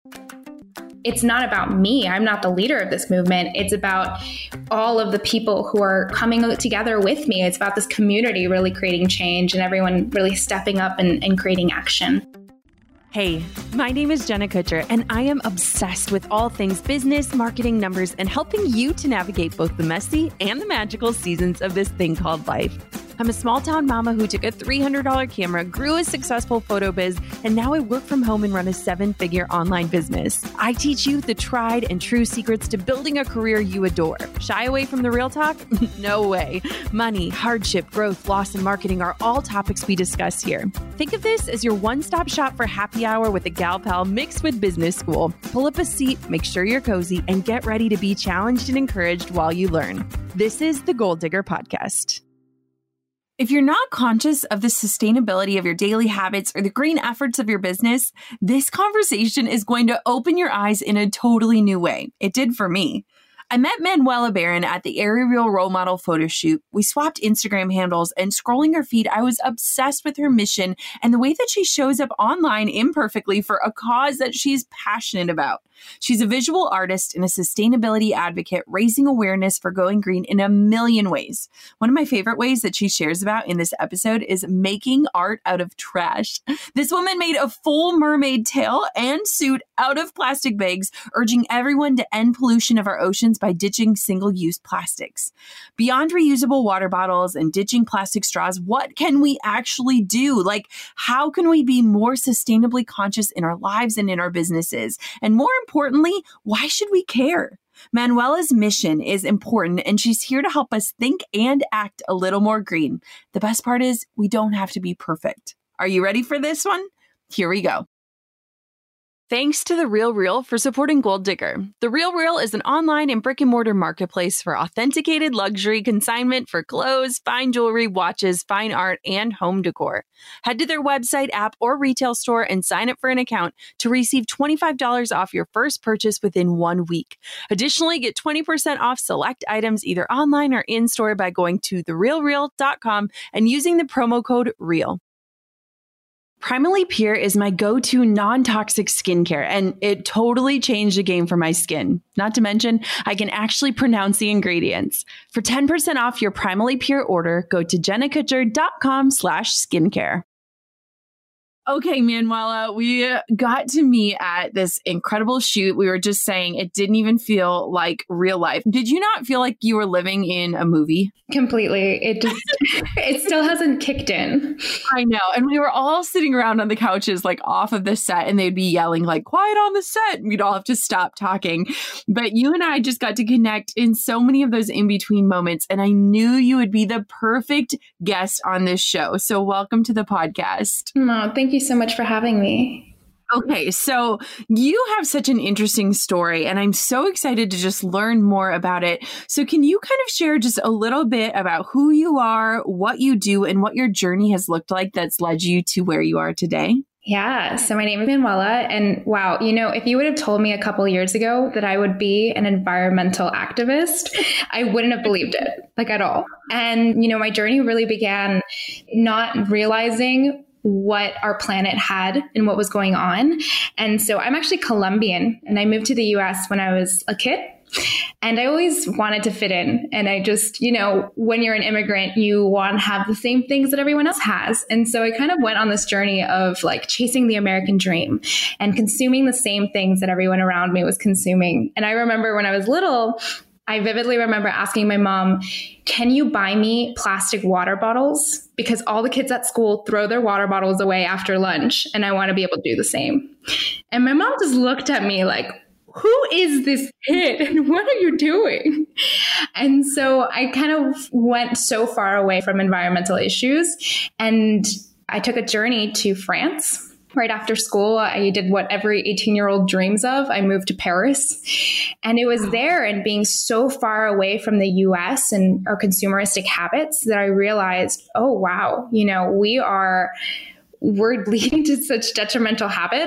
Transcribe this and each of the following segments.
It's not about me. I'm not the leader of this movement. It's about all of the people who are coming together with me. It's about this community really creating change and everyone really stepping up and creating action. Hey, my name is Jenna Kutcher, and I am obsessed with all things business, marketing, numbers, and helping you to navigate both the messy and the magical seasons of this thing called life. I'm a small town mama who took a $300 camera, grew a successful photo biz, and now I work from home and run a 7-figure online business. I teach you the tried and true secrets to building a career you adore. Shy away from the real talk? No way. Money, hardship, growth, loss, and marketing are all topics we discuss here. Think of this as your one-stop shop for happy hour with a gal pal mixed with business school. Pull up a seat, make sure you're cozy, and get ready to be challenged and encouraged while you learn. This is the Goal Digger Podcast. If you're not conscious of the sustainability of your daily habits or the green efforts of your business, this conversation is going to open your eyes in a totally new way. It did for me. I met Manuela Barron at the Aerial Role Model photo shoot. We swapped Instagram handles, and scrolling her feed, I was obsessed with her mission and the way that she shows up online imperfectly for a cause that she's passionate about. She's a visual artist and a sustainability advocate, raising awareness for going green in a million ways. One of my favorite ways that she shares about in this episode is making art out of trash. This woman made a full mermaid tail and suit out of plastic bags, urging everyone to end pollution of our oceans by ditching single-use plastics. Beyond reusable water bottles and ditching plastic straws, what can we actually do? Like, how can we be more sustainably conscious in our lives and in our businesses? And more importantly, why should we care? Manuela's mission is important, and she's here to help us think and act a little more green. The best part is we don't have to be perfect. Are you ready for this one? Here we go. Thanks to The RealReal for supporting Goal Digger. The RealReal is an online and brick-and-mortar marketplace for authenticated luxury consignment for clothes, fine jewelry, watches, fine art, and home decor. Head to their website, app, or retail store and sign up for an account to receive $25 off your first purchase within 1 week. Additionally, get 20% off select items either online or in-store by going to therealreal.com and using the promo code REAL. Primally Pure is my go-to non-toxic skincare, and it totally changed the game for my skin. Not to mention, I can actually pronounce the ingredients. For 10% off your Primally Pure order, go to jennakutcher.com/skincare. Okay, Manuela, we got to meet at this incredible shoot. We were just saying it didn't even feel like real life. Did you not feel like you were living in a movie? Completely. It still hasn't kicked in. I know. And we were all sitting around on the couches, like off of the set, and they'd be yelling like, quiet on the set. We'd all have to stop talking. But you and I just got to connect in so many of those in-between moments. And I knew you would be the perfect guest on this show. So welcome to the podcast. Oh, thank you so much for having me. Okay, so you have such an interesting story, and I'm so excited to just learn more about it. So can you kind of share just a little bit about who you are, what you do, and what your journey has looked like that's led you to where you are today? Yeah. So my name is Manuela, and wow, if you would have told me a couple of years ago that I would be an environmental activist, I wouldn't have believed it, like at all. And, my journey really began not realizing what our planet had and what was going on. And so I'm actually Colombian, and I moved to the US when I was a kid. And I always wanted to fit in. And I just, when you're an immigrant, you want to have the same things that everyone else has. And so I kind of went on this journey of like chasing the American dream and consuming the same things that everyone around me was consuming. And I remember when I was little, I vividly remember asking my mom, can you buy me plastic water bottles? Because all the kids at school throw their water bottles away after lunch, and I want to be able to do the same. And my mom just looked at me like, who is this kid and what are you doing? And so I kind of went so far away from environmental issues, and I took a journey to France. Right after school, I did what every 18-year-old dreams of. I moved to Paris, and it was there and being so far away from the US and our consumeristic habits that I realized, oh, wow, we're leading to such detrimental habits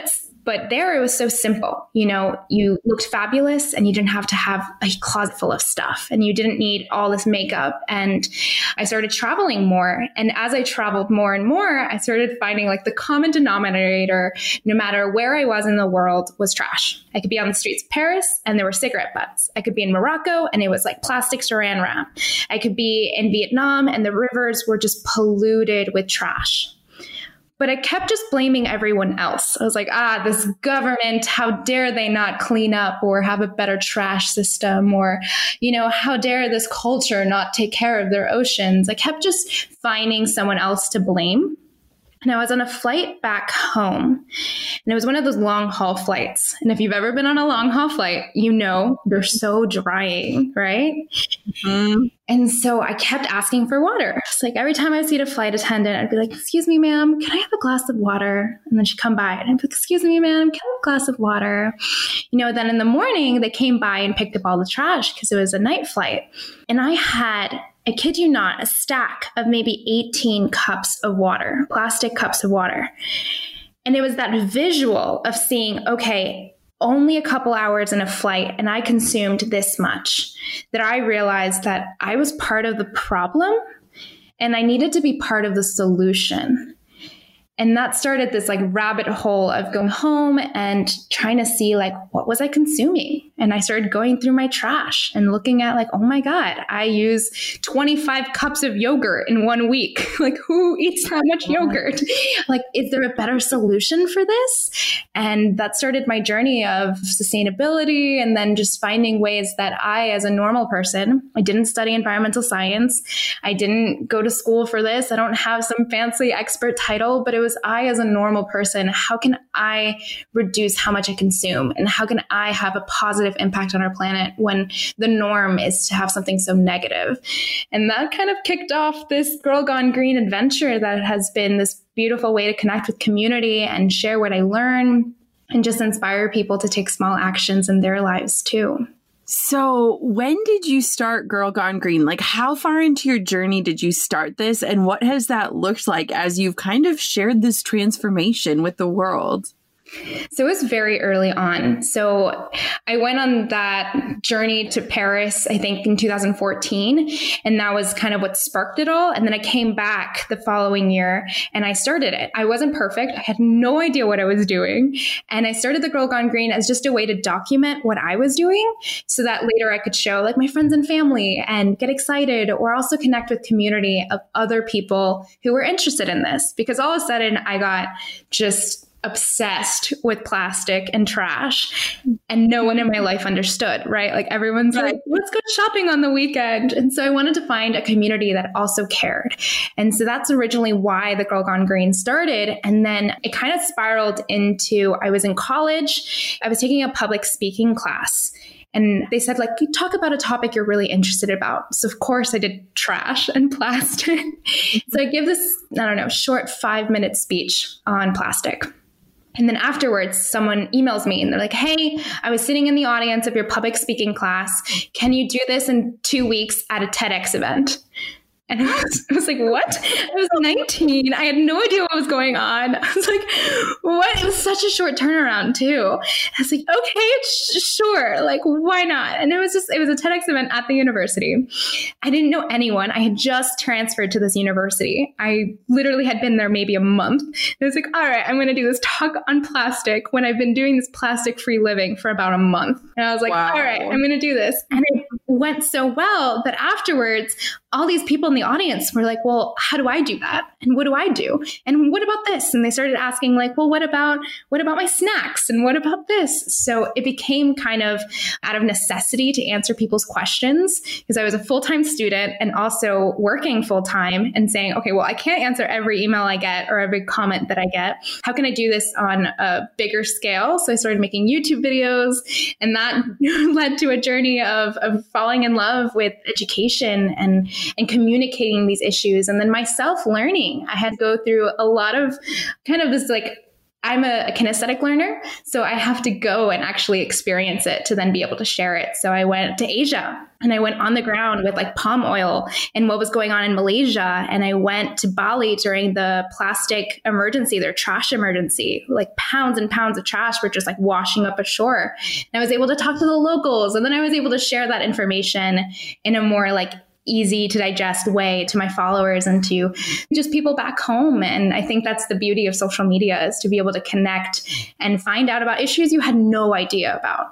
But there it was so simple. You know, you looked fabulous and you didn't have to have a closet full of stuff and you didn't need all this makeup. And I started traveling more. And as I traveled more and more, I started finding like the common denominator, no matter where I was in the world, was trash. I could be on the streets of Paris and there were cigarette butts. I could be in Morocco and it was like plastic saran wrap. I could be in Vietnam and the rivers were just polluted with trash. But I kept just blaming everyone else. I was like, this government, how dare they not clean up or have a better trash system? Or, you know, how dare this culture not take care of their oceans? I kept just finding someone else to blame. And I was on a flight back home, and it was one of those long haul flights. And if you've ever been on a long haul flight, you know they're so drying, right? Mm-hmm. And so I kept asking for water. It's like every time I see a flight attendant, I'd be like, excuse me, ma'am, can I have a glass of water? And then she'd come by and I'd be like, excuse me, ma'am, can I have a glass of water? You know, then in the morning, they came by and picked up all the trash because it was a night flight. And I had, I kid you not, a stack of maybe 18 cups of water, plastic cups of water. And it was that visual of seeing, okay, only a couple hours in a flight and I consumed this much, that I realized that I was part of the problem and I needed to be part of the solution. And that started this like rabbit hole of going home and trying to see like, what was I consuming? And I started going through my trash and looking at like, oh my God, I use 25 cups of yogurt in 1 week. Like, who eats that much yogurt? Like, is there a better solution for this? And that started my journey of sustainability and then just finding ways that I, as a normal person, I didn't study environmental science. I didn't go to school for this. I don't have some fancy expert title, but it was I, as a normal person, how can I reduce how much I consume? And how can I have a positive impact on our planet when the norm is to have something so negative? And that kind of kicked off this Girl Gone Green adventure that has been this beautiful way to connect with community and share what I learn and just inspire people to take small actions in their lives too. So when did you start Girl Gone Green? Like, how far into your journey did you start this? And what has that looked like as you've kind of shared this transformation with the world? So it was very early on. So I went on that journey to Paris, I think in 2014, and that was kind of what sparked it all. And then I came back the following year and I started it. I wasn't perfect. I had no idea what I was doing. And I started the Girl Gone Green as just a way to document what I was doing so that later I could show like my friends and family and get excited, or also connect with community of other people who were interested in this. Because all of a sudden I got just obsessed with plastic and trash, and no one in my life understood, right? Like everyone's like, let's go shopping on the weekend. And so I wanted to find a community that also cared. And so that's originally why the Girl Gone Green started. And then it kind of spiraled into, I was in college, I was taking a public speaking class. And they said, like, you talk about a topic you're really interested about. So of course I did trash and plastic. So I give this, short 5-minute speech on plastic. And then afterwards, someone emails me and they're like, hey, I was sitting in the audience of your public speaking class. Can you do this in 2 weeks at a TEDx event? And I was like, what? I was 19. I had no idea what was going on. I was like, what? It was such a short turnaround too. I was like, okay, sure. Like, why not? And it was a TEDx event at the university. I didn't know anyone. I had just transferred to this university. I literally had been there maybe a month. And I was like, all right, I'm going to do this talk on plastic when I've been doing this plastic-free living for about a month. And I was like, wow. All right, I'm going to do this. And it went so well that afterwards, all these people in the audience were like, well, how do I do that? And what do I do? And what about this? And they started asking like, well, what about my snacks? And what about this? So it became kind of out of necessity to answer people's questions, because I was a full-time student and also working full-time and saying, okay, well, I can't answer every email I get or every comment that I get. How can I do this on a bigger scale? So I started making YouTube videos, and that led to a journey of falling in love with education and communicating these issues. And then my self-learning, I had to go through a lot of kind of this like I'm a kinesthetic learner, so I have to go and actually experience it to then be able to share it. So I went to Asia and I went on the ground with like palm oil and what was going on in Malaysia. And I went to Bali during the plastic emergency, their trash emergency, like pounds and pounds of trash were just like washing up ashore. And I was able to talk to the locals. And then I was able to share that information in a more like easy to digest way to my followers and to just people back home. And I think that's the beauty of social media, is to be able to connect and find out about issues you had no idea about.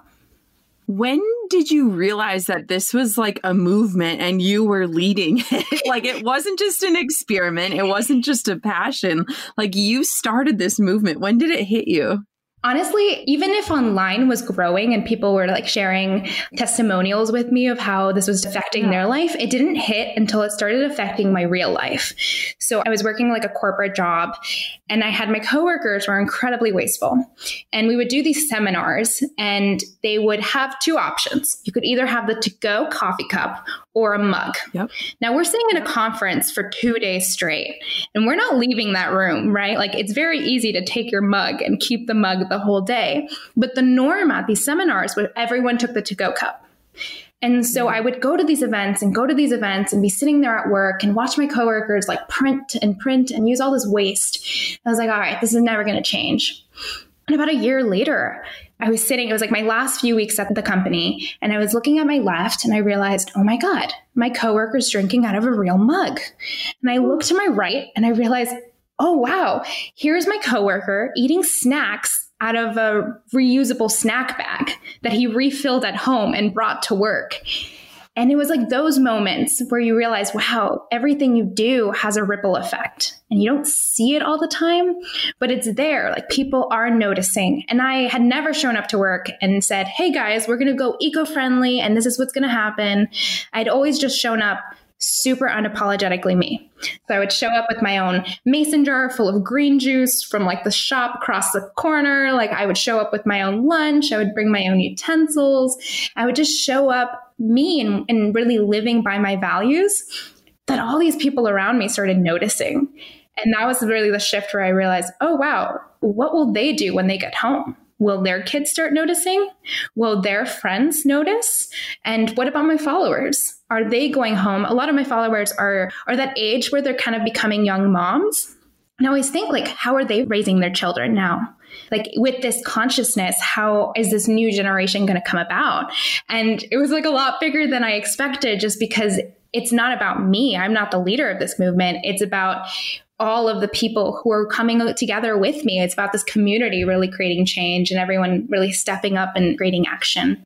When did you realize that this was like a movement and you were leading it? Like, it wasn't just an experiment. It wasn't just a passion. Like, you started this movement. When did it hit you? Honestly, even if online was growing and people were like sharing testimonials with me of how this was affecting their life, it didn't hit until it started affecting my real life. So I was working like a corporate job and I had my coworkers were incredibly wasteful. And we would do these seminars and they would have two options. You could either have the to-go coffee cup or a mug. Yep. Now we're sitting in a conference for 2 days straight and we're not leaving that room, right? Like, it's very easy to take your mug and keep the mug the whole day. But the norm at these seminars was everyone took the to-go cup. And so I would go to these events and be sitting there at work and watch my coworkers like print and use all this waste. I was like, all right, this is never going to change. And about a year later, I was sitting, it was like my last few weeks at the company, and I was looking at my left and I realized, oh my God, my coworker's drinking out of a real mug. And I looked to my right and I realized, oh wow, here's my coworker eating snacks out of a reusable snack bag that he refilled at home and brought to work. And it was like those moments where you realize, wow, everything you do has a ripple effect and you don't see it all the time, but it's there. Like, people are noticing. And I had never shown up to work and said, hey guys, we're going to go eco-friendly and this is what's going to happen. I'd always just shown up super unapologetically me. So I would show up with my own mason jar full of green juice from like the shop across the corner. Like, I would show up with my own lunch. I would bring my own utensils. I would just show up me and really living by my values, that all these people around me started noticing. And that was really the shift where I realized, oh, wow, what will they do when they get home? Will their kids start noticing? Will their friends notice? And what about my followers? Are they going home? A lot of my followers are that age where they're kind of becoming young moms. And I always think, like, how are they raising their children now? Like, with this consciousness, how is this new generation going to come about? And it was like a lot bigger than I expected, just because it's not about me. I'm not the leader of this movement. It's about all of the people who are coming together with me. It's about this community really creating change and everyone really stepping up and creating action.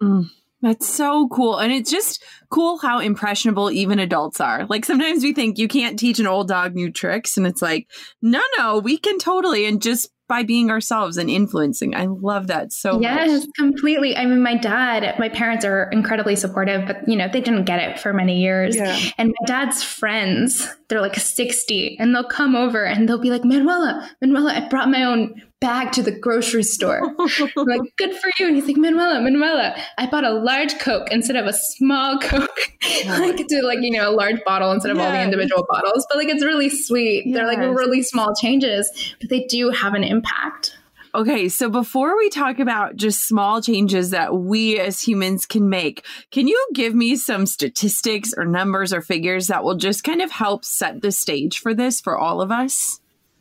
That's so cool. And it's just cool how impressionable even adults are. Like, sometimes we think you can't teach an old dog new tricks. And it's like, no, we can totally. And just by being ourselves and influencing. I love that so much. Yes, completely. I mean, my parents are incredibly supportive, but they didn't get it for many years. Yeah. And my dad's friends, they're like 60 and they'll come over and they'll be like, Manuela, I brought my own bag to the grocery store. I'm like, good for you. And he's like, Manuela, I bought a large Coke instead of a small Coke. A large bottle instead of all the individual bottles. But like, it's really sweet. Yes. They're like really small changes, but they do have an impact. Okay, so before we talk about just small changes that we as humans can make, can you give me some statistics or numbers or figures that will just kind of help set the stage for this for all of us?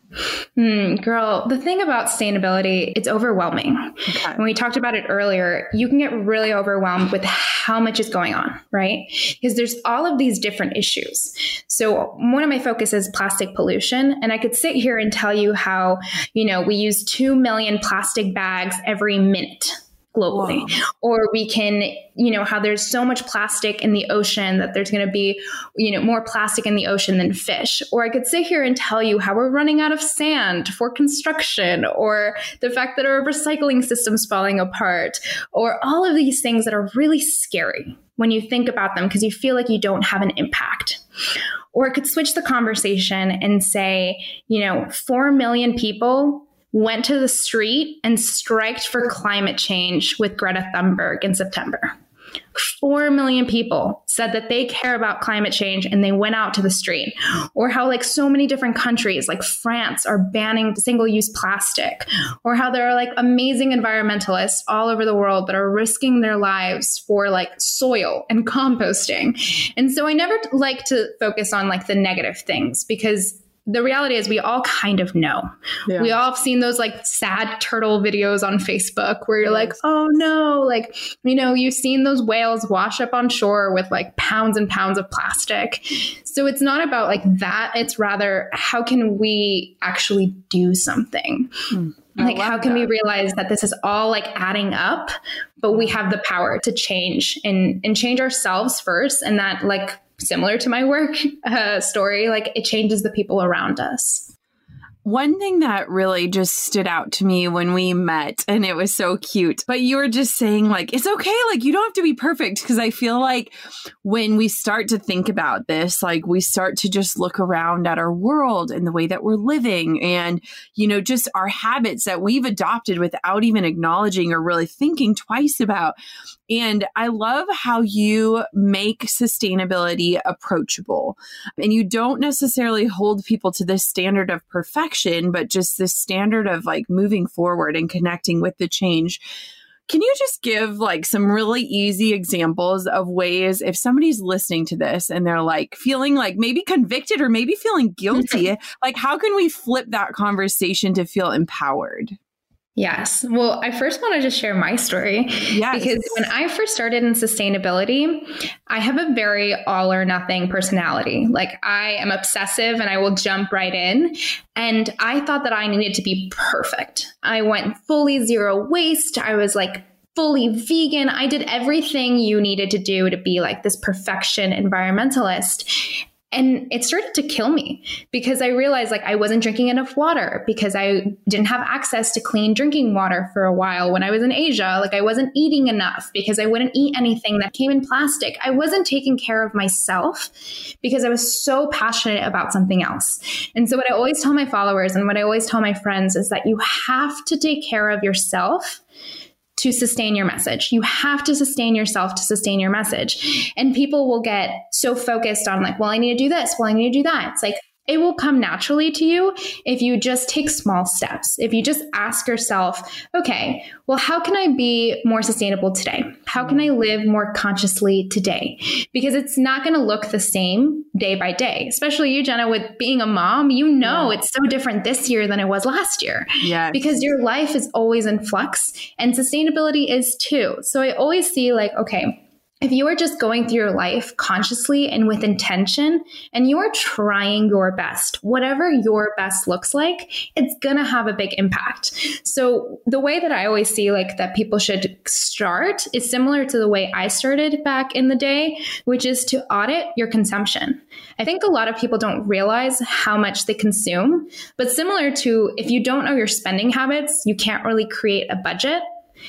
Girl, the thing about sustainability, it's overwhelming. Okay. When we talked about it earlier, you can get really overwhelmed with how much is going on, right? Because there's all of these different issues. So one of my focuses is plastic pollution. And I could sit here and tell you how, we use 2 million plastic bags every minute globally. Whoa. Or we can, how there's so much plastic in the ocean that there's going to be, more plastic in the ocean than fish. Or I could sit here and tell you how we're running out of sand for construction, or the fact that our recycling system's falling apart, or all of these things that are really scary when you think about them because you feel like you don't have an impact. Or it could switch the conversation and say, 4 million people went to the street and striked for climate change with Greta Thunberg in September. 4 million people said that they care about climate change and they went out to the street. Or how like so many different countries like France are banning single-use plastic, or how there are like amazing environmentalists all over the world that are risking their lives for like soil and composting. And so I never like to focus on like the negative things, because the reality is we all kind of know. Yeah. We all have seen those like sad turtle videos on Facebook where you're like, oh no, like, you know, you've seen those whales wash up on shore with like pounds and pounds of plastic. So it's not about like that. It's rather, how can we actually do something? Like, how can we realize that this is all like adding up, but we have the power to change and change ourselves first. And that, like, similar to my work story, like it changes the people around us. One thing that really just stood out to me when we met, and it was so cute, but you were just saying like, it's okay. Like, you don't have to be perfect. Because I feel like when we start to think about this, like we start to just look around at our world and the way that we're living and, you know, just our habits that we've adopted without even acknowledging or really thinking twice about. And I love how you make sustainability approachable, and you don't necessarily hold people to this standard of perfection, but just this standard of like moving forward and connecting with the change. Can you just give like some really easy examples of ways, if somebody's listening to this and they're like feeling like maybe convicted or maybe feeling guilty, like how can we flip that conversation to feel empowered? Yes. Well, I first want to just share my story. Yes. Because when I first started in sustainability, I have a very all or nothing personality. Like, I am obsessive and I will jump right in. And I thought that I needed to be perfect. I went fully zero waste. I was like fully vegan. I did everything you needed to do to be like this perfection environmentalist. And it started to kill me because I realized like I wasn't drinking enough water because I didn't have access to clean drinking water for a while when I was in Asia. Like, I wasn't eating enough because I wouldn't eat anything that came in plastic. I wasn't taking care of myself because I was so passionate about something else. And so what I always tell my followers and what I always tell my friends is that you have to take care of yourself to sustain your message. You have to sustain yourself to sustain your message. And people will get so focused on like, well, I need to do this. Well, I need to do that. It's like, it will come naturally to you if you just take small steps. If you just ask yourself, okay, well, how can I be more sustainable today? How can I live more consciously today? Because it's not going to look the same day by day, especially you, Jenna, with being a mom. You know, it's so different this year than it was last year. Yes. Because your life is always in flux and sustainability is too. So I always see like, okay, if you are just going through your life consciously and with intention, and you are trying your best, whatever your best looks like, it's going to have a big impact. So the way that I always see like that people should start is similar to the way I started back in the day, which is to audit your consumption. I think a lot of people don't realize how much they consume, but similar to if you don't know your spending habits, you can't really create a budget.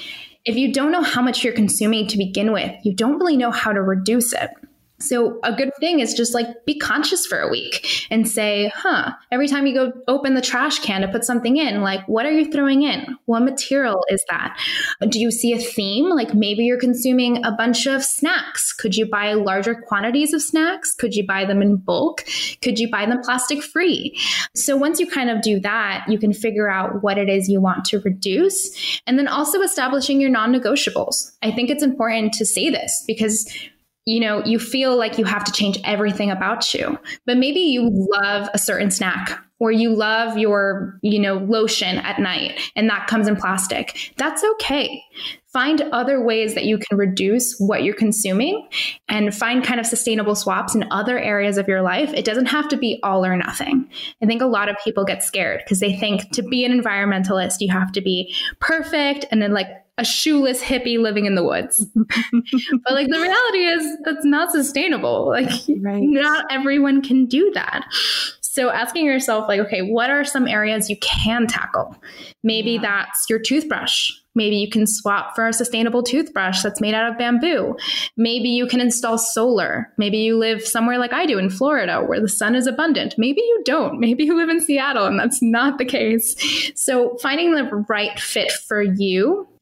If you don't know how much you're consuming to begin with, you don't really know how to reduce it. So a good thing is just like be conscious for a week and say, every time you go open the trash can to put something in, like, what are you throwing in? What material is that? Do you see a theme? Like maybe you're consuming a bunch of snacks. Could you buy larger quantities of snacks? Could you buy them in bulk? Could you buy them plastic free? So once you kind of do that, you can figure out what it is you want to reduce. And then also establishing your non-negotiables. I think it's important to say this because you know, you feel like you have to change everything about you, but maybe you love a certain snack or you love your, you know, lotion at night and that comes in plastic. That's okay. Find other ways that you can reduce what you're consuming and find kind of sustainable swaps in other areas of your life. It doesn't have to be all or nothing. I think a lot of people get scared because they think to be an environmentalist, you have to be perfect and then like a shoeless hippie living in the woods. But like the reality is that's not sustainable. Like not everyone can do that. So asking yourself like, okay, what are some areas you can tackle? Maybe that's your toothbrush. Maybe you can swap for a sustainable toothbrush that's made out of bamboo. Maybe you can install solar. Maybe you live somewhere like I do in Florida where the sun is abundant. Maybe you don't. Maybe you live in Seattle and that's not the case. So finding the right fit for you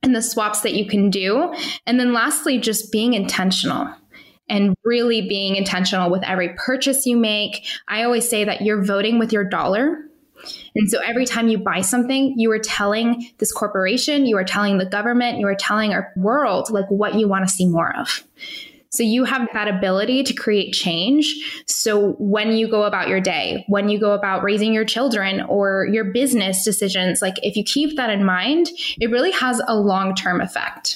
and the swaps that you can do. And then lastly, just being intentional. And really being intentional with every purchase you make. I always say that you're voting with your dollar. And so every time you buy something, you are telling this corporation, you are telling the government, you are telling our world like what you want to see more of. So you have that ability to create change. So when you go about your day, when you go about raising your children or your business decisions, like if you keep that in mind, it really has a long-term effect.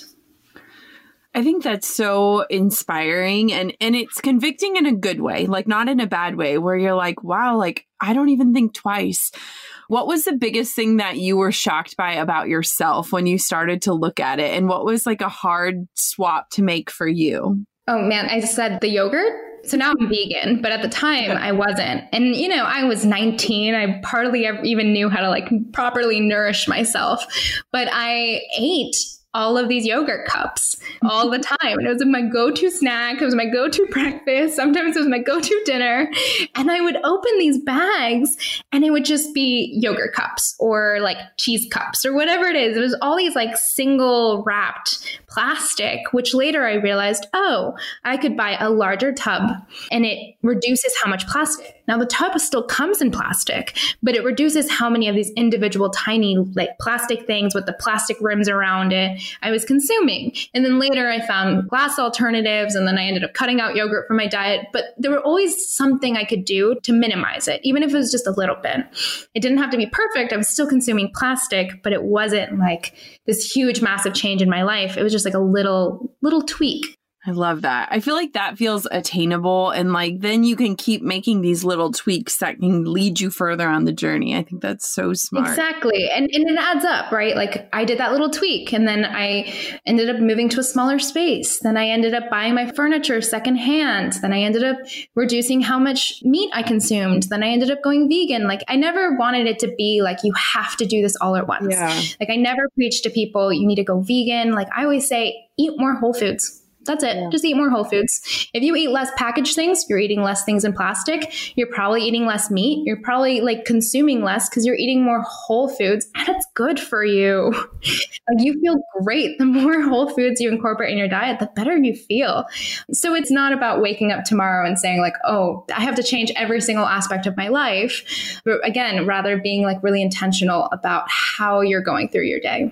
I think that's so inspiring and it's convicting in a good way, like not in a bad way where you're like, wow, like I don't even think twice. What was the biggest thing that you were shocked by about yourself when you started to look at it? And what was like a hard swap to make for you? Oh man, I said the yogurt. So now I'm vegan, but at the time I wasn't. And, you know, I was 19. I hardly even knew how to like properly nourish myself, but I ate all of these yogurt cups all the time. And it was my go-to snack. It was my go-to breakfast. Sometimes it was my go-to dinner. And I would open these bags and it would just be yogurt cups or like cheese cups or whatever it is. It was all these like single wrapped plastic, which later I realized, oh, I could buy a larger tub and it reduces how much plastic. Now the tub still comes in plastic, but it reduces how many of these individual tiny like plastic things with the plastic rims around it I was consuming. And then later I found glass alternatives and then I ended up cutting out yogurt from my diet. But there were always something I could do to minimize it, even if it was just a little bit. It didn't have to be perfect. I was still consuming plastic, but it wasn't like this huge, massive change in my life. It was just like a little tweak. I love that. I feel like that feels attainable. And like, then you can keep making these little tweaks that can lead you further on the journey. I think that's so smart. Exactly. And it adds up, right? Like I did that little tweak and then I ended up moving to a smaller space. Then I ended up buying my furniture secondhand. Then I ended up reducing how much meat I consumed. Then I ended up going vegan. Like I never wanted it to be like, you have to do this all at once. Yeah. Like I never preach to people, you need to go vegan. Like I always say, eat more whole foods. That's it. Yeah. Just eat more whole foods. If you eat less packaged things, you're eating less things in plastic. You're probably eating less meat. You're probably like consuming less because you're eating more whole foods and it's good for you. Like you feel great. The more whole foods you incorporate in your diet, the better you feel. So it's not about waking up tomorrow and saying like, oh, I have to change every single aspect of my life. But again, rather being like really intentional about how you're going through your day.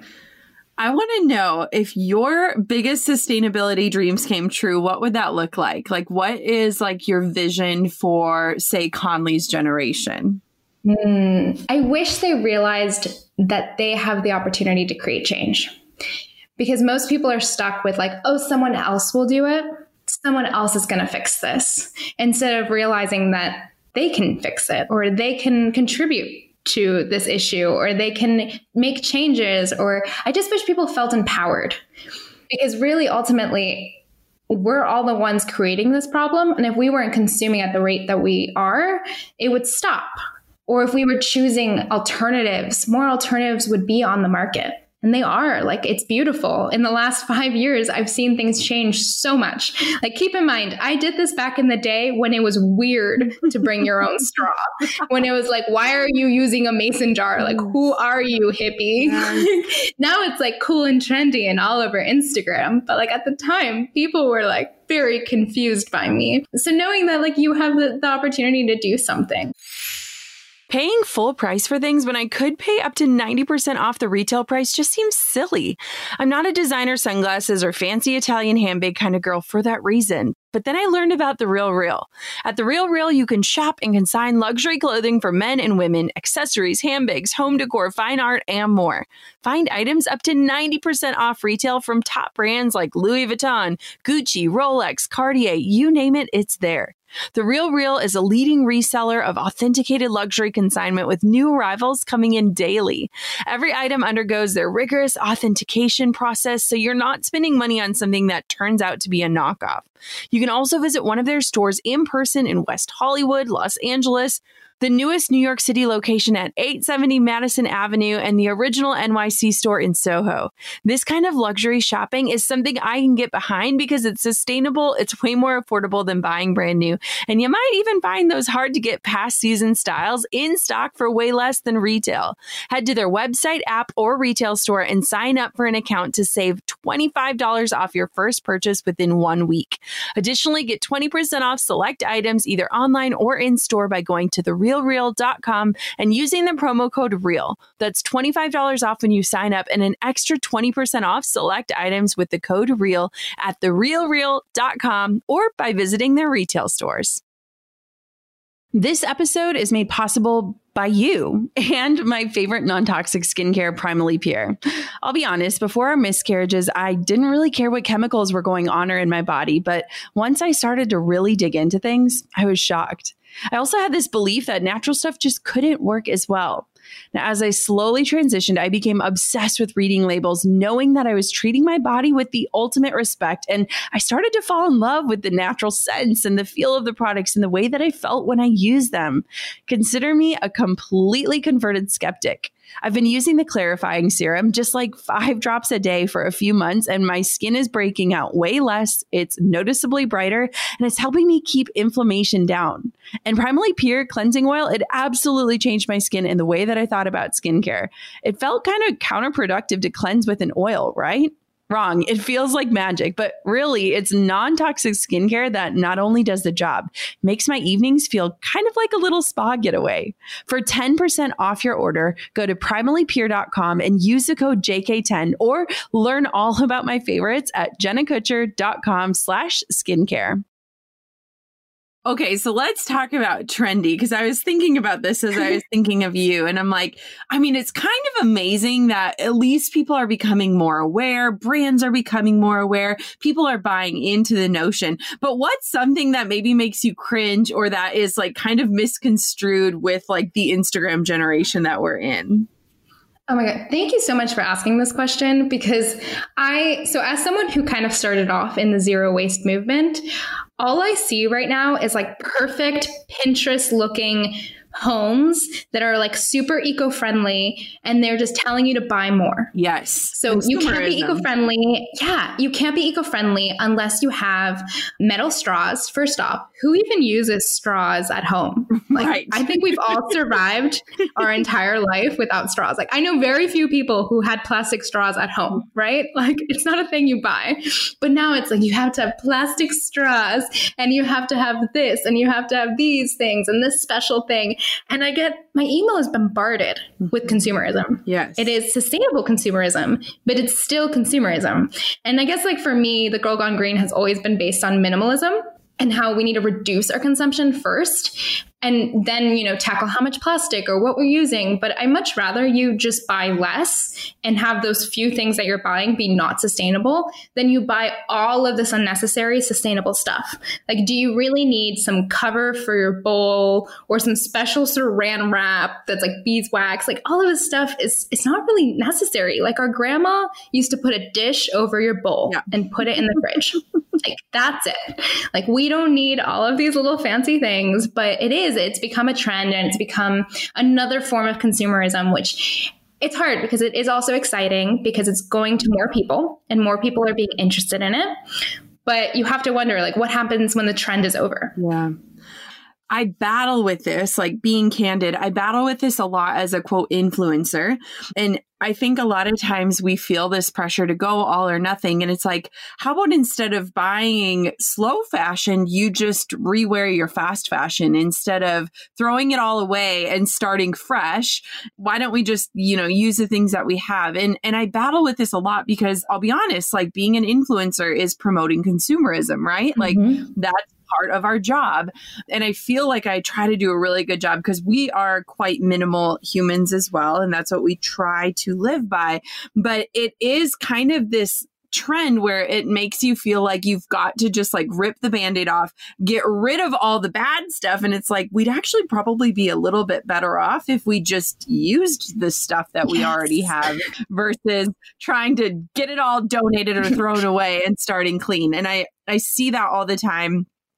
I want to know if your biggest sustainability dreams came true, what would that look like? Like, what is like your vision for, say, Conley's generation? I wish they realized that they have the opportunity to create change because most people are stuck with like, oh, someone else will do it. Someone else is going to fix this instead of realizing that they can fix it or they can contribute to this issue or they can make changes. Or I just wish people felt empowered because really ultimately we're all the ones creating this problem. And if we weren't consuming at the rate that we are, it would stop. Or if we were choosing alternatives, more alternatives would be on the market. And they are like, it's beautiful. In the last 5 years, I've seen things change so much. Like, keep in mind, I did this back in the day when it was weird to bring your own straw. When it was like, why are you using a mason jar? Like, who are you, hippie? Now it's like cool and trendy and all over Instagram. But like at the time, people were like very confused by me. So knowing that like you have the opportunity to do something. Paying full price for things when I could pay up to 90% off the retail price just seems silly. I'm not a designer sunglasses or fancy Italian handbag kind of girl for that reason. But then I learned about The Real Real. At The Real Real, you can shop and consign luxury clothing for men and women, accessories, handbags, home decor, fine art, and more. Find items up to 90% off retail from top brands like Louis Vuitton, Gucci, Rolex, Cartier, you name it, it's there. The Real Real is a leading reseller of authenticated luxury consignment with new arrivals coming in daily. Every item undergoes their rigorous authentication process, so you're not spending money on something that turns out to be a knockoff. You can also visit one of their stores in person in West Hollywood, Los Angeles. the newest New York City location at 870 Madison Avenue, and the original NYC store in Soho. This kind of luxury shopping is something I can get behind because it's sustainable, it's way more affordable than buying brand new, and you might even find those hard to get past season styles in stock for way less than retail. Head to their website, app, or retail store and sign up for an account to save $25 off your first purchase within 1 week. Additionally, get 20% off select items either online or in store by going to therealreal.com and using the promo code REAL. That's $25 off when you sign up and an extra 20% off select items with the code REAL at therealreal.com or by visiting their retail stores. This episode is made possible by you and my favorite non-toxic skincare, Primally Pure. I'll be honest, before our miscarriages, I didn't really care what chemicals were going on or in my body. But once I started to really dig into things, I was shocked. I also had this belief that natural stuff just couldn't work as well. Now, as I slowly transitioned, I became obsessed with reading labels, knowing that I was treating my body with the ultimate respect. And I started to fall in love with the natural scents and the feel of the products and the way that I felt when I used them. Consider me a completely converted skeptic. I've been using the clarifying serum, just like 5 drops a day for a few months, and my skin is breaking out way less. It's noticeably brighter, and it's helping me keep inflammation down. And Primally Pure cleansing oil, it absolutely changed my skin in the way that I thought about skincare. It felt kind of counterproductive to cleanse with an oil, right? Wrong. It feels like magic, but really it's non-toxic skincare that not only does the job, makes my evenings feel kind of like a little spa getaway. For 10% off your order, go to primallypure.com and use the code JK10 or learn all about my favorites at jennakutcher.com/skincare. Okay, so let's talk about trendy, because I was thinking about this as I was thinking of you. And I'm like, I mean, it's kind of amazing that at least people are becoming more aware. Brands are becoming more aware. People are buying into the notion. But what's something that maybe makes you cringe or that is like kind of misconstrued with like the Instagram generation that we're in? Oh my God. Thank you so much for asking this question, because so as someone who kind of started off in the zero waste movement, all I see right now is like perfect Pinterest looking homes that are like super eco-friendly, and they're just telling you to buy more. Yes. So you can't be eco-friendly. Yeah. You can't be eco-friendly unless you have metal straws. First off, who even uses straws at home? Like, right. I think we've all survived our entire life without straws. Like, I know very few people who had plastic straws at home, right? Like, it's not a thing you buy. But now it's like you have to have plastic straws, and you have to have this, and you have to have these things, and this special thing. And my email is bombarded with consumerism. Yes. It is sustainable consumerism, but it's still consumerism. And I guess like for me, the Girl Gone Green has always been based on minimalism and how we need to reduce our consumption first, and then, tackle how much plastic or what we're using. But I much rather you just buy less and have those few things that you're buying be not sustainable than you buy all of this unnecessary sustainable stuff. Like, do you really need some cover for your bowl or some special saran wrap that's like beeswax? Like, all of this stuff it's not really necessary. Like, our grandma used to put a dish over your bowl and put it in the fridge. Like, that's it. Like, we don't need all of these little fancy things, but it's become a trend, and it's become another form of consumerism, which it's hard because it is also exciting because it's going to more people and more people are being interested in it. But you have to wonder, like, what happens when the trend is over? Yeah. I battle with this, like being candid. I battle with this a lot as a quote influencer. And I think a lot of times we feel this pressure to go all or nothing. And it's like, how about instead of buying slow fashion, you just rewear your fast fashion instead of throwing it all away and starting fresh? Why don't we just, use the things that we have? And I battle with this a lot because I'll be honest, like being an influencer is promoting consumerism, right? Mm-hmm. Like that's part of our job. And I feel like I try to do a really good job because we are quite minimal humans as well. And that's what we try to live by. But it is kind of this trend where it makes you feel like you've got to just like rip the Band-Aid off, get rid of all the bad stuff. And it's like, we'd actually probably be a little bit better off if we just used the stuff that we already have versus trying to get it all donated or thrown away and starting clean. And I see that all the time.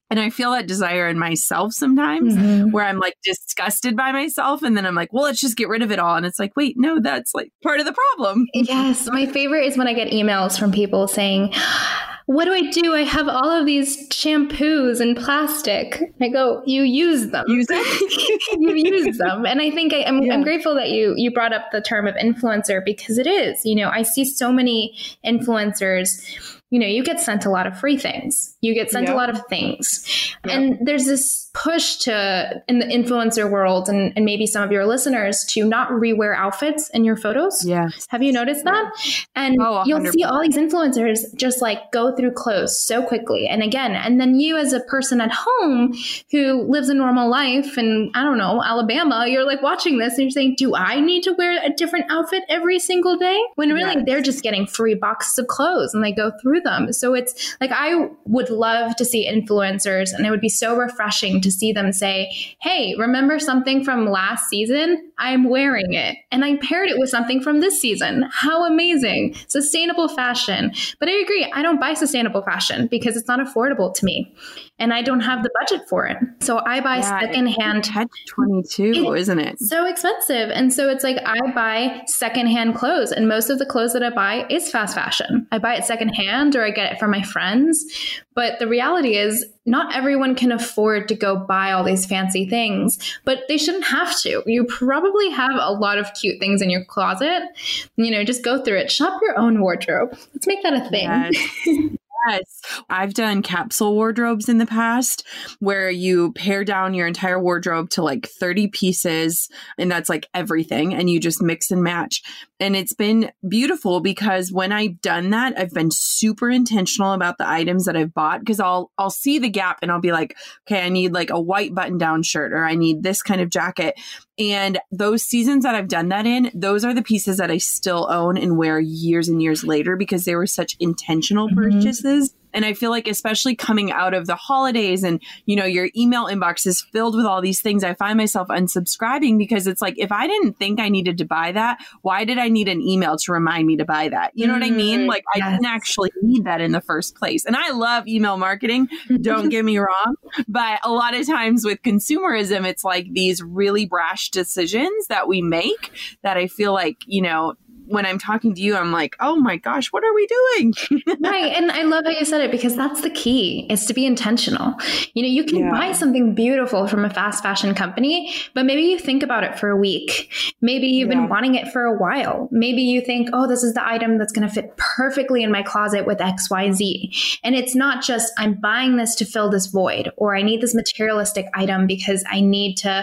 And I feel that desire in myself sometimes where I'm like disgusted by myself. And then I'm like, well, let's just get rid of it all. And it's like, wait, no, that's like part of the problem. Yes. My favorite is when I get emails from people saying, what do I do? I have all of these shampoos in plastic. I go, you use them. Use them? You use them. And I think I'm grateful that you brought up the term of influencer, because it is, I see so many influencers. You get sent a lot of free things. You get sent a lot of things. And there's this push in the influencer world and maybe some of your listeners to not rewear outfits in your photos. Yes. Have you noticed that? And you'll see all these influencers just like go through clothes so quickly. And again, and then you as a person at home who lives a normal life in, I don't know, Alabama, you're like watching this and you're saying, do I need to wear a different outfit every single day? When really they're just getting free boxes of clothes and they go through them. So it's like, I would love to see influencers, and it would be so refreshing to see them say, hey, remember something from last season? I'm wearing it. And I paired it with something from this season. How amazing. Sustainable fashion. But I agree, I don't buy sustainable fashion because it's not affordable to me. And I don't have the budget for it. So I buy secondhand. Catch-22, isn't it? So expensive. And so it's like, I buy secondhand clothes, and most of the clothes that I buy is fast fashion. I buy it secondhand or I get it from my friends. But the reality is not everyone can afford to go buy all these fancy things, but they shouldn't have to. You probably have a lot of cute things in your closet. Just go through it. Shop your own wardrobe. Let's make that a thing. Yes. Yes. I've done capsule wardrobes in the past where you pare down your entire wardrobe to like 30 pieces, and that's like everything, and you just mix and match. And it's been beautiful because when I've done that, I've been super intentional about the items that I've bought, because I'll see the gap and I'll be like, okay, I need like a white button down shirt, or I need this kind of jacket. And those seasons that I've done that in, those are the pieces that I still own and wear years and years later because they were such intentional purchases. And I feel like, especially coming out of the holidays and, your email inbox is filled with all these things, I find myself unsubscribing because it's like, if I didn't think I needed to buy that, why did I need an email to remind me to buy that? You know what I mean? Like, I didn't actually need that in the first place. And I love email marketing, don't get me wrong. But a lot of times with consumerism, it's like these really brash decisions that we make that I feel like, when I'm talking to you, I'm like, oh my gosh, what are we doing? Right. And I love how you said it, because that's the key, is to be intentional. You can buy something beautiful from a fast fashion company, but maybe you think about it for a week. Maybe you've been wanting it for a while. Maybe you think, oh, this is the item that's going to fit perfectly in my closet with XYZ. And it's not just, I'm buying this to fill this void, or I need this materialistic item because I need to,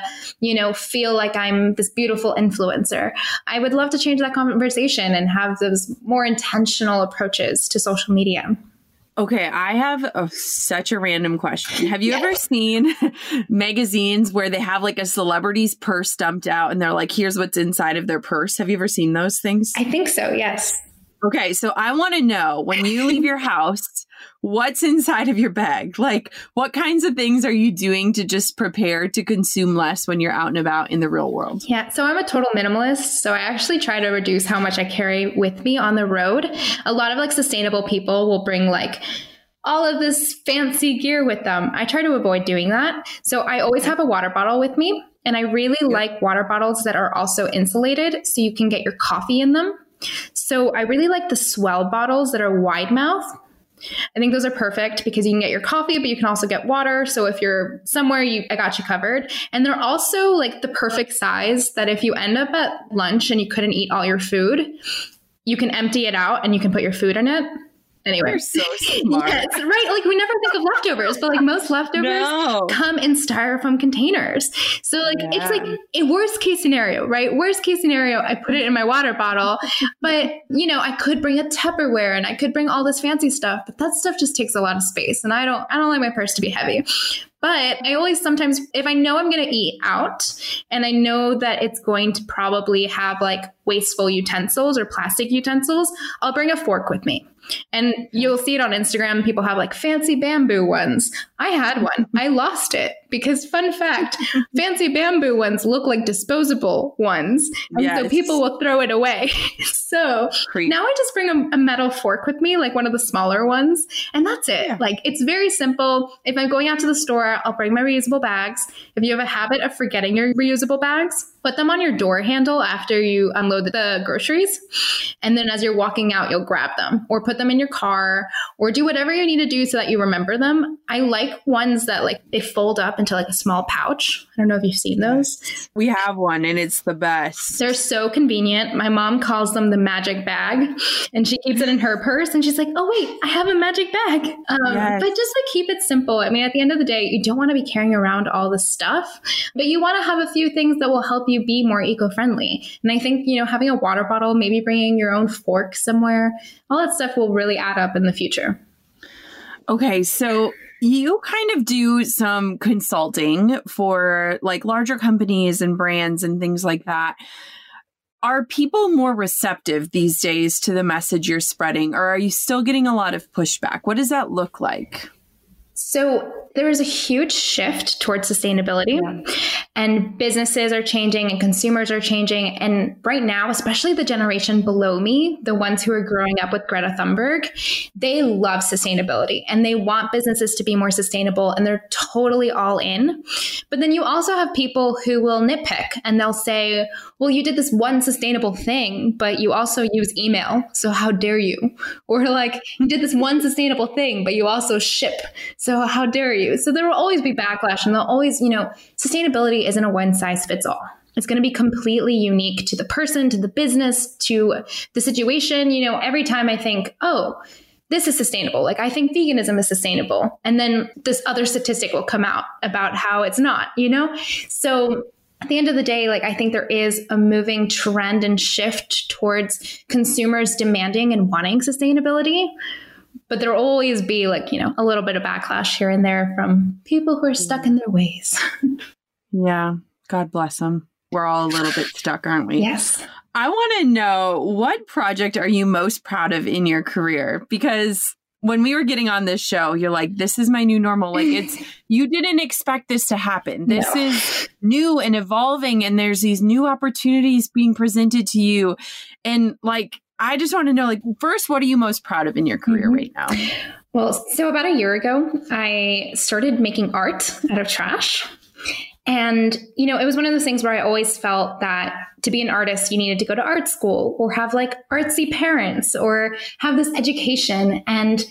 feel like I'm this beautiful influencer. I would love to change that conversation and have those more intentional approaches to social media. Okay, I have such a random question. Have you ever seen magazines where they have like a celebrity's purse dumped out and they're like, here's what's inside of their purse? Have you ever seen those things? I think so, yes. Okay, so I want to know, when you leave your house, what's inside of your bag? Like, what kinds of things are you doing to just prepare to consume less when you're out and about in the real world? Yeah, so I'm a total minimalist. So I actually try to reduce how much I carry with me on the road. A lot of like sustainable people will bring like all of this fancy gear with them. I try to avoid doing that. So I always have a water bottle with me. And I really like water bottles that are also insulated, so you can get your coffee in them. So I really like the Swell bottles that are wide mouth. I think those are perfect because you can get your coffee, but you can also get water. So if you're somewhere, I got you covered. And they're also like the perfect size that if you end up at lunch and you couldn't eat all your food, you can empty it out and you can put your food in it. Anyway, you're so smart. Yes, right. Like, we never think of leftovers, but like most leftovers come in styrofoam containers. So like, it's like a worst case scenario, right? Worst case scenario, I put it in my water bottle, but I could bring a Tupperware and I could bring all this fancy stuff, but that stuff just takes a lot of space. And I don't like my purse to be heavy. But I always sometimes, if I know I'm going to eat out and I know that it's going to probably have like wasteful utensils or plastic utensils, I'll bring a fork with me. And you'll see it on Instagram. People have like fancy bamboo ones. I had one. I lost it because fun fact, fancy bamboo ones look like disposable ones. And so people will throw it away. So now I just bring a metal fork with me, like one of the smaller ones. And that's it. Yeah. Like, it's very simple. If I'm going out to the store, I'll bring my reusable bags. If you have a habit of forgetting your reusable bags, put them on your door handle after you unload the groceries. And then as you're walking out, you'll grab them or put them in your car or do whatever you need to do so that you remember them. I like ones that like they fold up into like a small pouch. I don't know if you've seen those. We have one and it's the best. They're so convenient. My mom calls them the magic bag and she keeps it in her purse and she's like, oh wait, I have a magic bag. But just like keep it simple. I mean, at the end of the day, you don't want to be carrying around all this stuff, but you want to have a few things that will help you be more eco-friendly. And I think, you know, having a water bottle, maybe bringing your own fork somewhere, all that stuff will really add up in the future. Okay, so you kind of do some consulting for like larger companies and brands and things like that. Are people more receptive these days to the message you're spreading, or are you still getting a lot of pushback? What does that look like? So there is a huge shift towards sustainability and businesses are changing and consumers are changing. And right now, especially the generation below me, the ones who are growing up with Greta Thunberg, they love sustainability and they want businesses to be more sustainable and they're totally all in. But then you also have people who will nitpick and they'll say, well, you did this one sustainable thing, but you also use email. So how dare you? Or like, you did this one sustainable thing, but you also ship. So how dare you? So there will always be backlash and there'll always, you know, sustainability isn't a one size fits all. It's going to be completely unique to the person, to the business, to the situation. You know, every time I think, oh, this is sustainable. Like I think veganism is sustainable. And then this other statistic will come out about how it's not, you know? So at the end of the day, like I think there is a moving trend and shift towards consumers demanding and wanting sustainability. But there'll always be like, you know, a little bit of backlash here and there from people who are stuck in their ways. Yeah. God bless them. We're all a little bit stuck, aren't we? Yes. I want to know, what project are you most proud of in your career? Because when we were getting on this show, you're like, this is my new normal. Like you didn't expect this to happen. This is new and evolving. And there's these new opportunities being presented to you. And like, I just want to know, like, first, what are you most proud of in your career right now? Well, so about a year ago, I started making art out of trash. And, you know, it was one of those things where I always felt that to be an artist, you needed to go to art school or have like artsy parents or have this education. And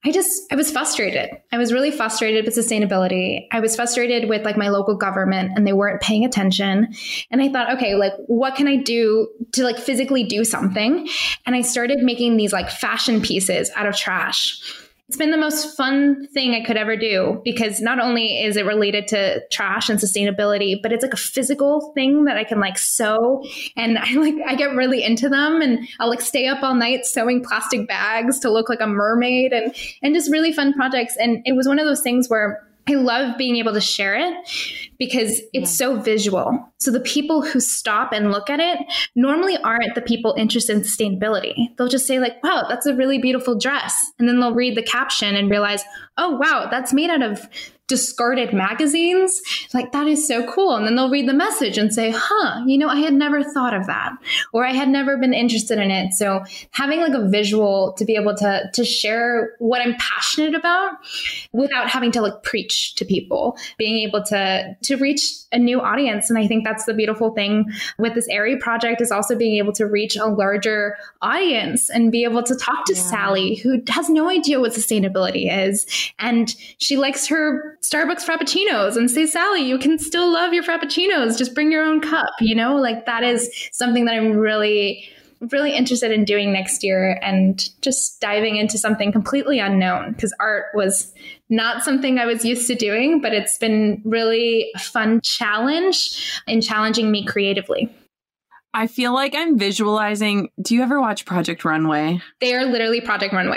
I was frustrated. I was really frustrated with sustainability. I was frustrated with like my local government and they weren't paying attention. And I thought, okay, like what can I do to like physically do something? And I started making these like fashion pieces out of trash. It's been the most fun thing I could ever do because not only is it related to trash and sustainability, but it's like a physical thing that I can like sew, and I get really into them, and I'll like stay up all night sewing plastic bags to look like a mermaid and just really fun projects. And it was one of those things where I love being able to share it because it's so visual. So the people who stop and look at it normally aren't the people interested in sustainability. They'll just say like, wow, that's a really beautiful dress. And then they'll read the caption and realize, oh, wow, that's made out of discarded magazines. Like, that is so cool. And then they'll read the message and say, you know, I had never thought of that, or I had never been interested in it. So having like a visual to be able to share what I'm passionate about without having to like preach to people, being able to reach a new audience. And I think that's the beautiful thing with this Aerie project, is also being able to reach a larger audience and be able to talk to Sally, who has no idea what sustainability is. And she likes her Starbucks Frappuccinos, and say, Sally, you can still love your Frappuccinos. Just bring your own cup, you know, like that is something that I'm really interested in doing next year, and just diving into something completely unknown, because art was not something I was used to doing, but it's been really a fun challenge in challenging me creatively. I feel like I'm visualizing. Do you ever watch Project Runway? They are literally Project Runway.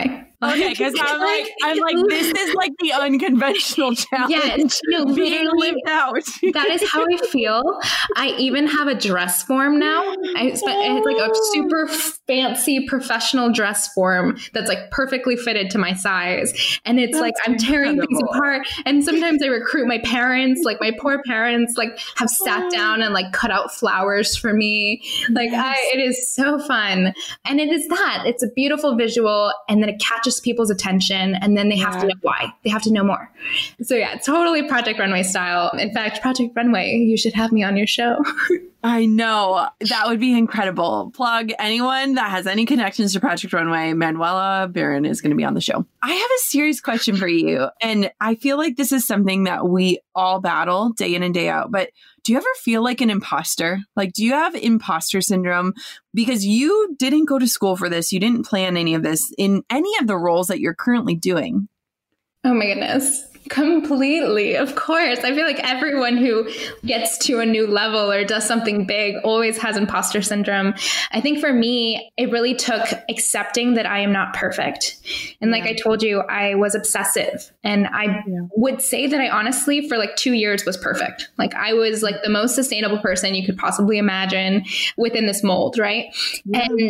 Okay, because I'm like, this is like the unconventional challenge. Yes, no, being lived out. That is how I feel. I even have a dress form now. It's like a super fancy professional dress form that's like perfectly fitted to my size. And it's like I'm tearing things apart. And sometimes I recruit my parents, like my poor parents, like have sat down and like cut out flowers for me. Like it is so fun. And it is that. It's a beautiful visual, and then it catches people's attention, and then they have to know why. They have to know more. So yeah, totally Project Runway style. In fact, Project Runway, you should have me on your show. I know. That would be incredible. Plug anyone that has any connections to Project Runway. Manuela Barron is going to be on the show. I have a serious question for you. And I feel like this is something that we all battle day in and day out. But do you ever feel like an imposter? Like, do you have imposter syndrome? Because you didn't go to school for this. You didn't plan any of this in any of the roles that you're currently doing. Oh my goodness. Completely. Of course. I feel like everyone who gets to a new level or does something big always has imposter syndrome. I think for me, it really took accepting that I am not perfect. And like I told you, I was obsessive, and I would say that I honestly for like 2 years was perfect. Like I was like the most sustainable person you could possibly imagine within this mold. Right. Yeah. And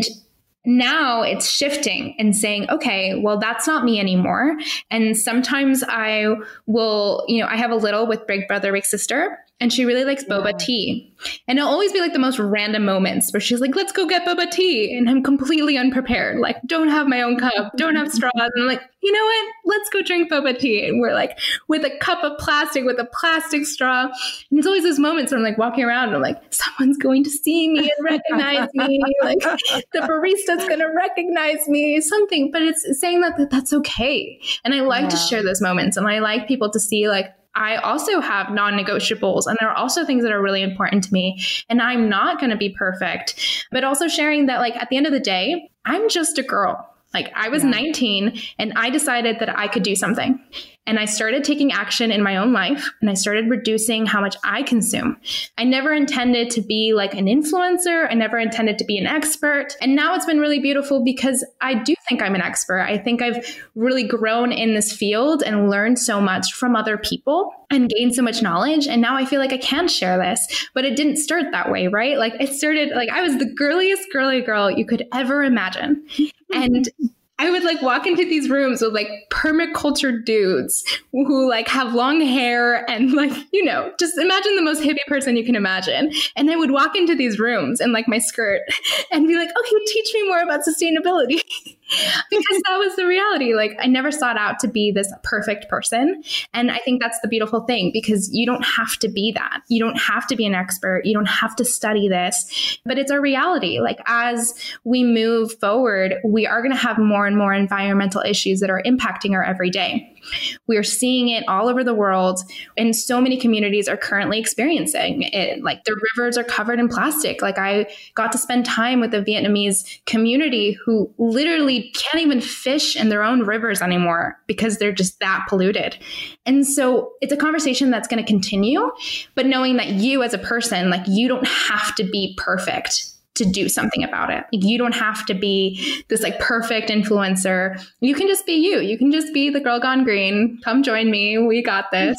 now it's shifting and saying, okay, well, that's not me anymore. And sometimes I will, I have a little with Big Brother, Big Sister, and she really likes boba tea. And it'll always be like the most random moments where she's like, let's go get boba tea. And I'm completely unprepared. Like, don't have my own cup, don't have straws. And I'm like, you know what? Let's go drink boba tea. And we're like with a cup of plastic, with a plastic straw. And it's always those moments where I'm like walking around and I'm like, someone's going to see me and recognize me. Like the barista's going to recognize me, something. But it's saying that that's okay. And I like to share those moments. And I like people to see like, I also have non-negotiables, and there are also things that are really important to me, and I'm not going to be perfect, but also sharing that like at the end of the day, I'm just a girl. Like I was 19 and I decided that I could do something. And I started taking action in my own life, and I started reducing how much I consume. I never intended to be like an influencer. I never intended to be an expert. And now it's been really beautiful because I do think I'm an expert. I think I've really grown in this field and learned so much from other people and gained so much knowledge. And now I feel like I can share this, but it didn't start that way, right? Like it started like I was the girliest girly girl you could ever imagine. And I would like walk into these rooms with like permaculture dudes who like have long hair and like, just imagine the most hippie person you can imagine. And I would walk into these rooms in like my skirt and be like, okay, teach me more about sustainability. Because that was the reality. Like I never sought out to be this perfect person. And I think that's the beautiful thing, because you don't have to be that. You don't have to be an expert. You don't have to study this, but it's a reality. Like as we move forward, we are going to have more and more environmental issues that are impacting our everyday. We're seeing it all over the world, and so many communities are currently experiencing it. Like the rivers are covered in plastic. Like I got to spend time with a Vietnamese community who literally can't even fish in their own rivers anymore because they're just that polluted. And so it's a conversation that's going to continue, but knowing that you as a person, like you don't have to be perfect to do something about it. You don't have to be this like perfect influencer. You can just be you. You can just be the girl gone green. Come join me. We got this.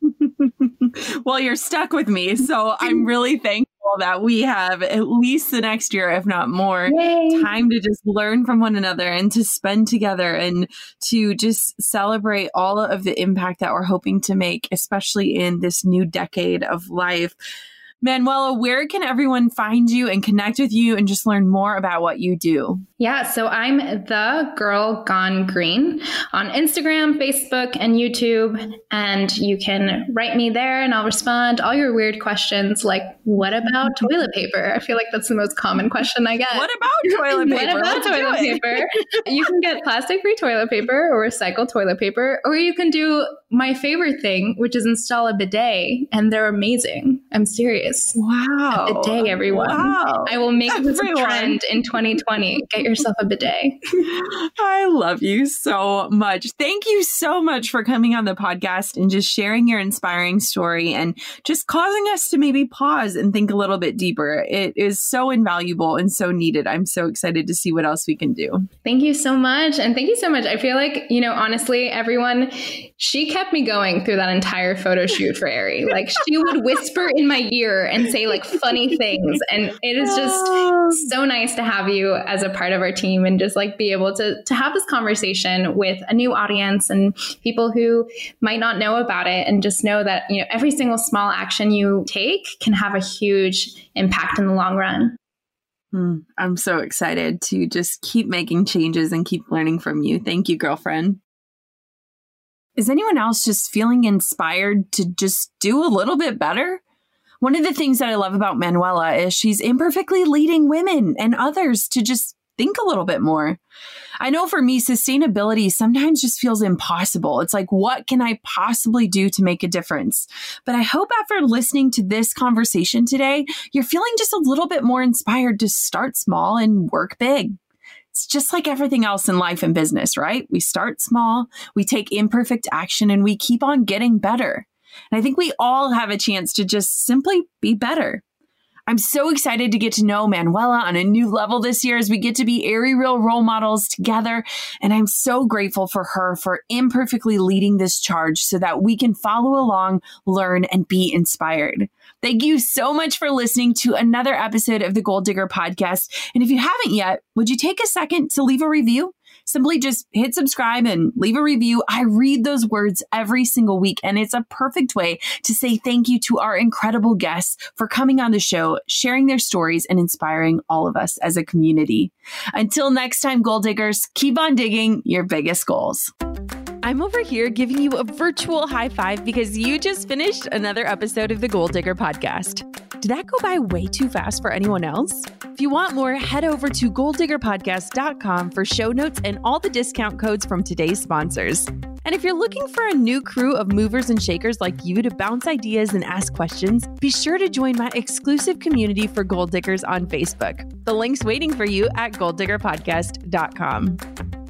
Well, you're stuck with me. So I'm really thankful that we have at least the next year, if not more, time to just learn from one another and to spend together and to just celebrate all of the impact that we're hoping to make, especially in this new decade of life. Manuela, where can everyone find you and connect with you and just learn more about what you do? Yeah, so I'm the Girl Gone Green on Instagram, Facebook, and YouTube. And you can write me there and I'll respond all your weird questions like, what about toilet paper? I feel like that's the most common question I get. What about toilet paper? What about toilet paper? You can get plastic-free toilet paper or recycled toilet paper, or you can do my favorite thing, which is install a bidet, and they're amazing. I'm serious. days. Wow. A bidet, everyone. Wow. I will make this a trend in 2020. Get yourself a bidet. I love you so much. Thank you so much for coming on the podcast and just sharing your inspiring story and just causing us to maybe pause and think a little bit deeper. It is so invaluable and so needed. I'm so excited to see what else we can do. Thank you so much. And thank you so much. I feel like, honestly, everyone, she kept me going through that entire photo shoot for Aerie. Like she would whisper in my ear and say like funny things. And it is just so nice to have you as a part of our team and just like be able to have this conversation with a new audience and people who might not know about it, and just know that, every single small action you take can have a huge impact in the long run. I'm so excited to just keep making changes and keep learning from you. Thank you, girlfriend. Is anyone else just feeling inspired to just do a little bit better? One of the things that I love about Manuela is she's imperfectly leading women and others to just think a little bit more. I know for me, sustainability sometimes just feels impossible. It's like, what can I possibly do to make a difference? But I hope after listening to this conversation today, you're feeling just a little bit more inspired to start small and work big. It's just like everything else in life and business, right? We start small, we take imperfect action, and we keep on getting better. And I think we all have a chance to just simply be better. I'm so excited to get to know Manuela on a new level this year as we get to be Aerie Real role models together. And I'm so grateful for her for imperfectly leading this charge so that we can follow along, learn, and be inspired. Thank you so much for listening to another episode of the Goal Digger Podcast. And if you haven't yet, would you take a second to leave a review? Simply just hit subscribe and leave a review. I read those words every single week, and it's a perfect way to say thank you to our incredible guests for coming on the show, sharing their stories, and inspiring all of us as a community. Until next time, Goal Diggers, keep on digging your biggest goals. I'm over here giving you a virtual high five because you just finished another episode of the Goal Digger Podcast. Did that go by way too fast for anyone else? If you want more, head over to goaldiggerpodcast.com for show notes and all the discount codes from today's sponsors. And if you're looking for a new crew of movers and shakers like you to bounce ideas and ask questions, be sure to join my exclusive community for Goal Diggers on Facebook. The link's waiting for you at goaldiggerpodcast.com.